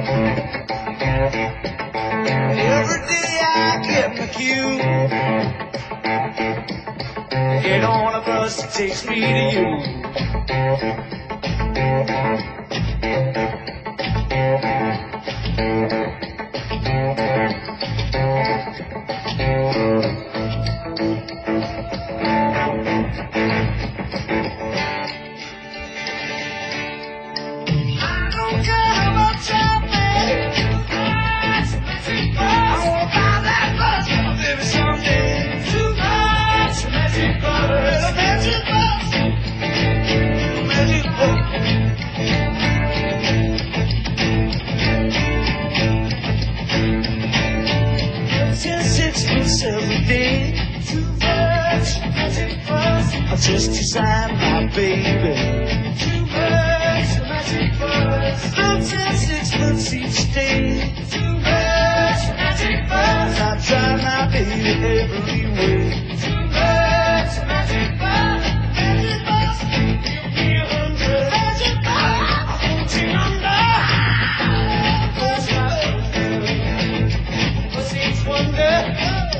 Every day I get my cue. Get on a bus that takes me to you. Every day, too much magic buzz. I just decide my baby. Too much magic buzz. I'm 10 6 months each day. Too much magic buzz. I try my baby every way. Too much magic buzz. Magic buzz. Give me 100 magic buzz. I want you under. What's each wonder?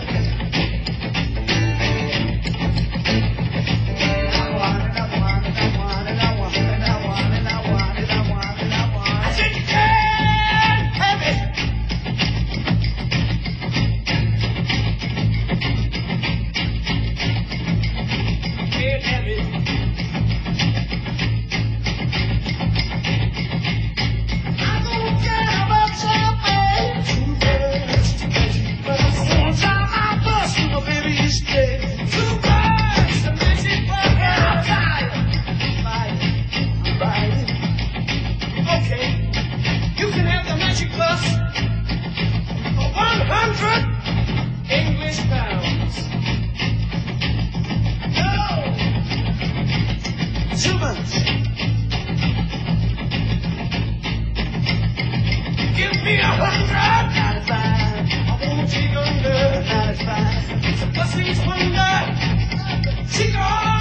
Too much. Give me 100. 95. I wanna take under 95. It's a blessing's wonder. She gone.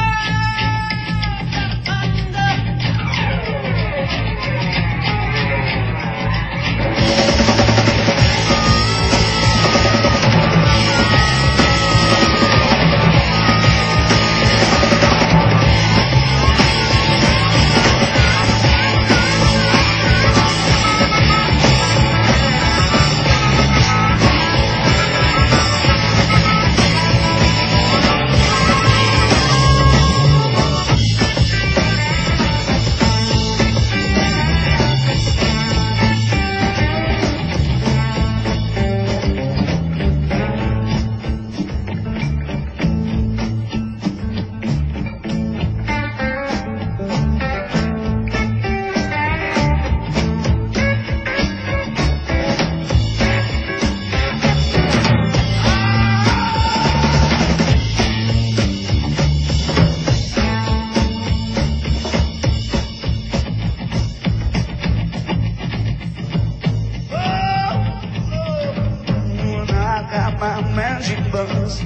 My magic buzz.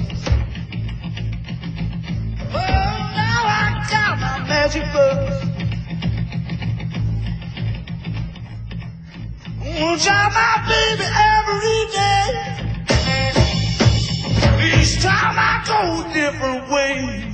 Oh, now I got my magic buzz. I want you my baby every day. Each time I go a different way.